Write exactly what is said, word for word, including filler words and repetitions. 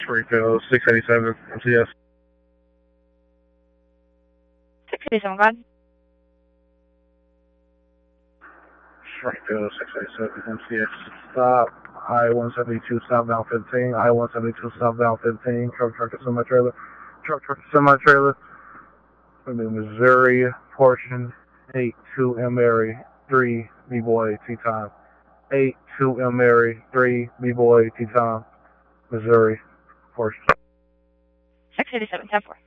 Springfield, six eighty-seven, M C S. six eighty-seven, go ahead. Springfield, six eighty-seven, M C S. Stop. I one seventy-two southbound fifteen. I one seventy-two southbound fifteen. Truck, truck, semi-trailer. Truck, truck, semi-trailer. From the Missouri portion. eight two M Mary, three B-Boy, T-Time. eight two M Mary, three B-Boy, T-Time. Missouri portion. six eighty-seven, ten four.